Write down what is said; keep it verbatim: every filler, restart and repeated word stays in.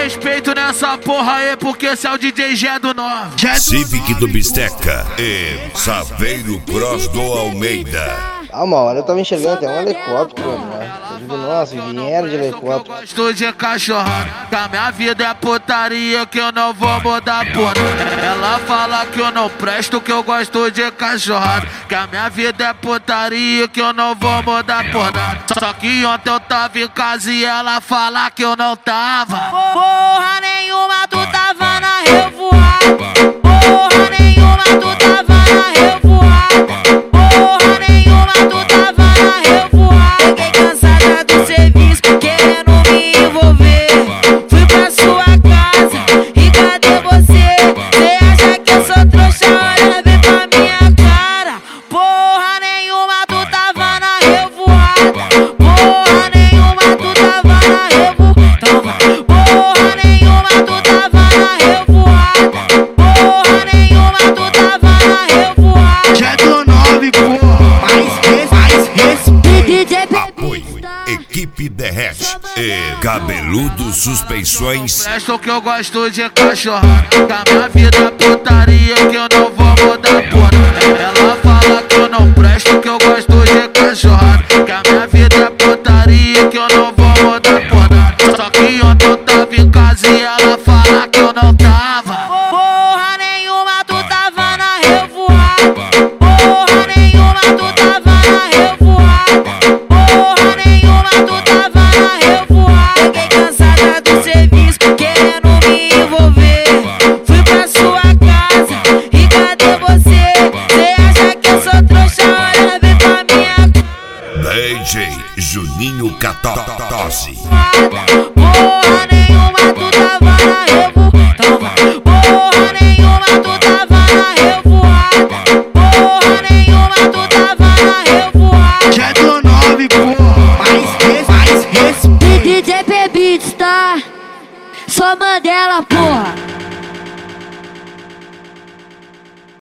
respeito nessa porra aí, porque esse é o D J Gé do nove. Civic do Bisteca e Saveiro Cross do Almeida. Ah, uma hora eu tava enxergando até um helicóptero, né? Eu digo, nossa, vieram de helicóptero. Eu gosto de cachorrada, que a minha vida é putaria, que eu não vou mudar por nada. Ela fala que eu não presto, que eu gosto de cachorrada, que a minha vida é putaria, que eu não vou mudar por nada. Só que ontem eu tava em casa e ela fala que eu não tava. Porra nenhuma, tu tava na revoada. Porra nenhuma, tu tava na revoada. Porra nenhuma, tu tava na revoada. Fiquei cansada do serviço, querendo me envolver. Fui pra sua casa e cadê você? Cê acha que eu sou trouxa? Olha bem pra minha cara. Porra nenhuma, tu tava na revoada. Porra nenhuma, tu tava na revoada. Porra nenhuma, tu tava na revoada. Porra nenhuma, tu tava na revoada. Já do nove, porra. Mais res, mais respeito. Apoio Equipe Derrete e Cabeludo Suspeições. Presto que eu gosto de cachorrada, que a minha vida é putaria, que eu não vou mudar por nada. Ela fala que eu não presto, que eu gosto de cachorrada, que a minha vida é putaria, que eu não vou mudar por nada. Só que ontem eu tava em casa e ela fala que eu não tava. Porra nenhuma, tu tava na revoada. Porra nenhuma, tu tava na revoada. Porra nenhuma, tu tava na revoada. Fiquei cansada do serviço, querendo me envolver. Fui pra sua casa e cadê você? Cê acha que eu sou trouxa? Olha bem pra minha D J Juninho Catose. porra nenhuma, tu tava na revoada. Porra nenhuma, tu tava na revoada. Porra nenhuma, tu tava na revoada. Já do nove, porra. Mais res, mais respeito. D J P Beats, tá? Só Mandela, porra.